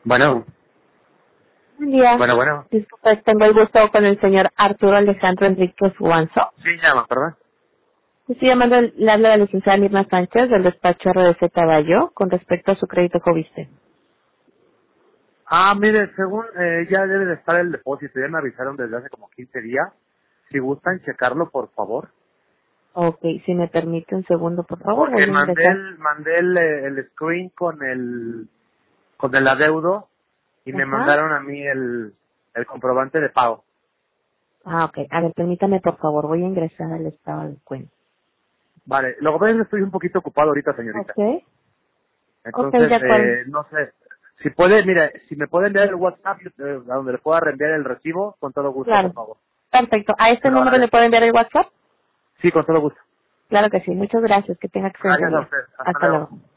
Bueno, Buen día. bueno. Disculpe, tengo el gusto con el señor Arturo Alejandro Enríquez Guanzo. Sí, llama, ¿verdad? Estoy llamando, le habla la licenciada Mirna Sánchez del despacho RDC Caballo con respecto a su crédito Fobiste. Ah, mire, según ya debe de estar el depósito, ya me avisaron desde hace como 15 días. Si gustan checarlo, por favor. Ok, si me permite un segundo, por favor, voy Porque a ingresar. mandé el screen con el adeudo y me Ajá. mandaron a mí el comprobante de pago. Ah, ok. A ver, permítame, por favor, voy a ingresar al estado de cuenta. Vale, lo que pasa es que estoy un poquito ocupado ahorita, señorita. Ok. Ok, Entonces, de acuerdo. no sé. Si puede, mire, si me puede enviar el WhatsApp a donde le pueda reenviar el recibo, con todo gusto, por Claro. favor. Perfecto. ¿A Se este lo número le agradezco. puedo enviar el WhatsApp? Sí, con todo gusto. Claro que sí. Muchas gracias. Que tenga excelente Gracias a día. usted. Hasta Hasta luego. luego.